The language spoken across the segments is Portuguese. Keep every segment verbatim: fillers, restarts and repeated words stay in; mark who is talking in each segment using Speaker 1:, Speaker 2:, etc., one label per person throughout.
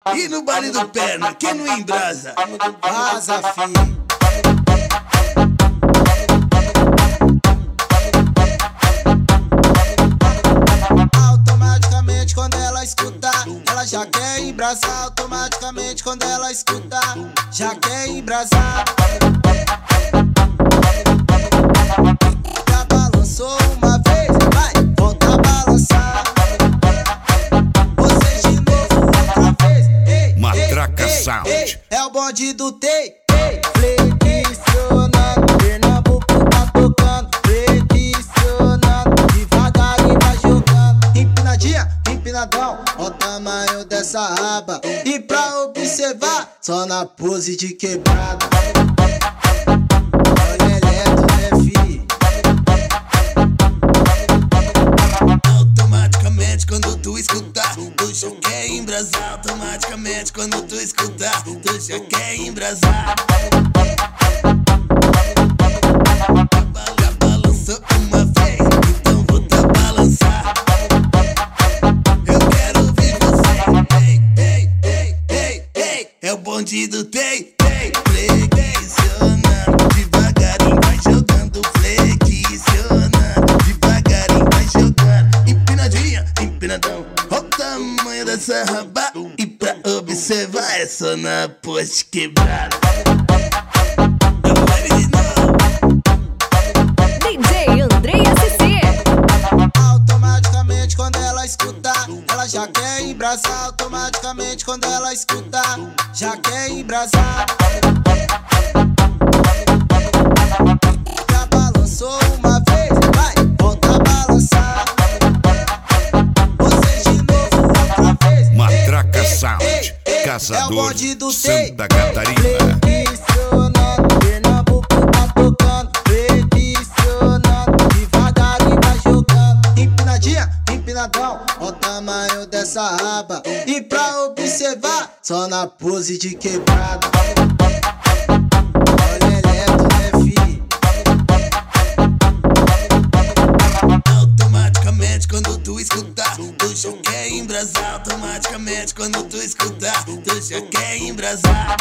Speaker 1: E no baile do perna, quem não embrasa?
Speaker 2: Vaza, fi. Automaticamente quando ela escuta, ela já quer embrasar. Automaticamente quando ela escuta, já quer embrasar. Já balançou uma vez, vai, volta a balançar. Você de novo outra vez, ei,
Speaker 3: Matraca
Speaker 2: ei,
Speaker 3: Sound.
Speaker 2: Ei, é o bonde do Tei, ei, flexionando, Pernambuco tá tocando, flexionando, devagarinho vai jogando, empinadinha, empinadão, ó o tamanho dessa raba, e pra observar, só na pose de quebrada. Olha eletro, né, fi?
Speaker 1: Automaticamente quando tu escutar, tu já quer embrasar. Automaticamente quando tu escutar, tu já quer embrasar. Já balançou uma vez, então volta a balançar. Eu quero ouvir você. Ei, ei, ei, ei, ei. É o bonde do Tei, Tei, flexionando, devagarinho vai jogando, flexionando, devagarinho vai jogando, empinadinha, empinadão, ó o tamanho dessa raba, e pra observar é só na pose quebrada. Vai de novo.
Speaker 4: D J Andrei S C.
Speaker 2: Automaticamente quando ela escuta, ela já quer embrasar. Automaticamente quando ela escuta, já quer embrasar. Já balançou uma vez, vai, volta a balançar. Você de novo outra vez,
Speaker 3: Matraca
Speaker 2: ei,
Speaker 3: Sound,
Speaker 2: ei, ei,
Speaker 3: Caçador,
Speaker 2: é o bonde do Tei,
Speaker 3: Santa Catarina.
Speaker 2: flexionando, Pernambuco tá tocando, flexionando, devagarinho vai jogando, empinadinha, empinadão, ó o tamanho dessa raba, e pra observar, só na pose de quebrada. Olha eletro, né, fi?
Speaker 1: Automaticamente quando tu escutar, tu já quer embrasar. Automaticamente quando tu escutar, tu já quer embrasar.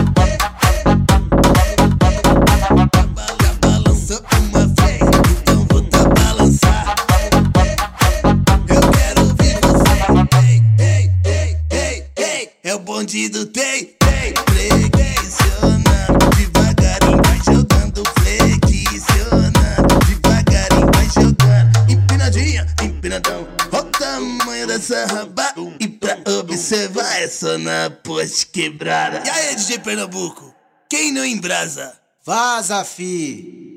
Speaker 1: Já balançou uma vez, então volta a balançar. Eu quero ouvir você. Ei, ei, ei, ei, ei. É o bonde do Tei, Tei, flexionando, devagarinho vai jogando, flexionando, devagarinho vai jogando, empinadinha, empinadão, ó o tamanho dessa raba, e pra observar é só na pose quebrada. E aí, D J Pernambuco, quem não embrasa?
Speaker 2: Vaza, fi.